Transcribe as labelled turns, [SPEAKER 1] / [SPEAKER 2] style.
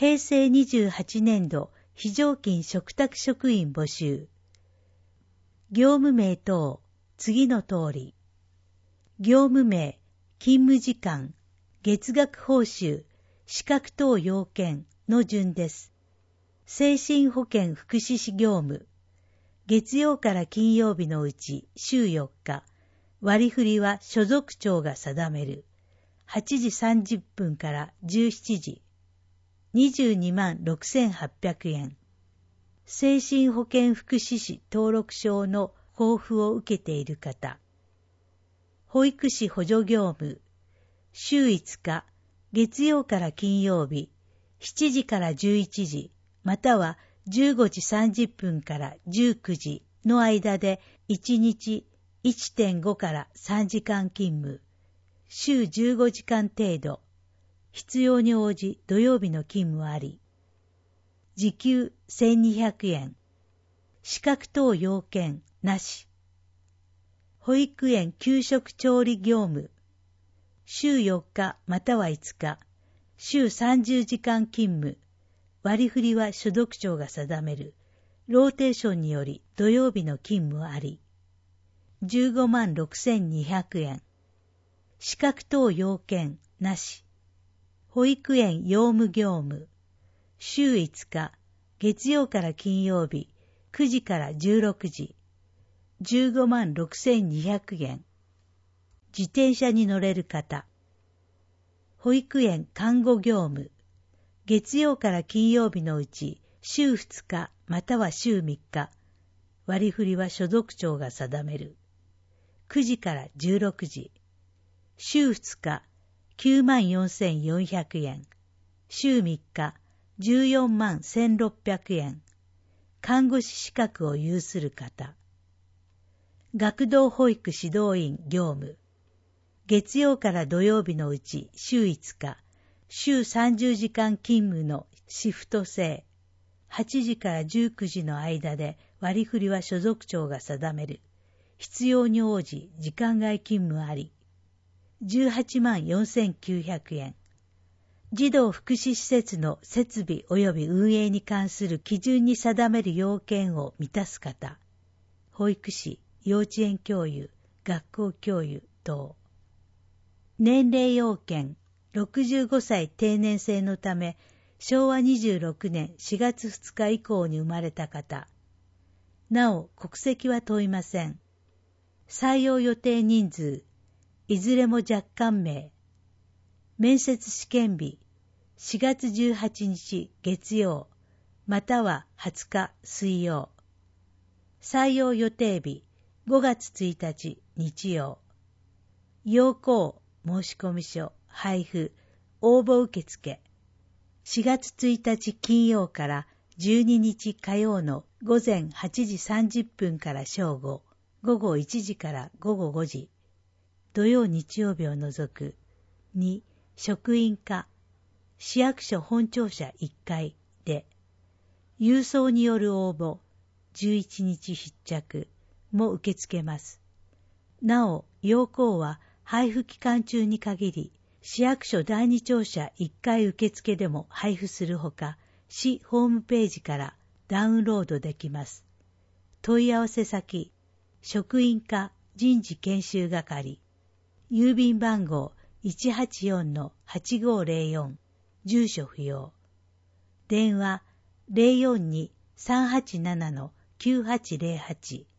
[SPEAKER 1] 平成28年度非常勤嘱託職員募集。業務名等、次の通り。業務名、勤務時間、月額報酬、資格等要件の順です。精神保健福祉士業務。月曜から金曜日のうち週4日。割り振りは所属長が定める。8時30分から17時。22万6800円。精神保健福祉士登録証の交付を受けている方。保育士補助業務。週5日、月曜から金曜日、7時から11時、または15時30分から19時の間で1日 1.5 から3時間勤務。週15時間程度。必要に応じ土曜日の勤務あり。時給1200円。資格等要件なし。保育園給食調理業務。週4日または5日。週30時間勤務。割り振りは所属長が定める。ローテーションにより土曜日の勤務あり。15万6200円。資格等要件なし。保育園用務業務。週5日、月曜から金曜日、9時から16時。15万6200円。自転車に乗れる方。保育園看護業務。月曜から金曜日のうち、週2日または週3日。割り振りは所属長が定める。9時から16時。週2日、9万4400円。週3日、14万1600円。看護師資格を有する方。学童保育指導員業務。月曜から土曜日のうち週5日、週30時間勤務のシフト制。8時から19時の間で割り振りは所属長が定める。必要に応じ時間外勤務あり。18万4900円。児童福祉施設の設備及び運営に関する基準に定める要件を満たす方。保育士、幼稚園教諭、学校教諭等。年齢要件、65歳定年制のため、昭和26年4月2日以降に生まれた方。なお、国籍は問いません。採用予定人数、いずれも若干名。面接試験日、4月18日月曜、または20日水曜。採用予定日、5月1日日曜。要項、申込書、配布、応募受付。4月1日金曜から12日火曜の午前8時30分から正午、午後1時から午後5時。土曜日曜日を除く。2、職員課、市役所本庁舎1階で、郵送による応募、11日必着も受け付けます。なお、要項は配布期間中に限り、市役所第二庁舎1階受付でも配布するほか、市ホームページからダウンロードできます。問い合わせ先、職員課人事研修係、郵便番号 184-8504、住所不要。電話 042-387-9808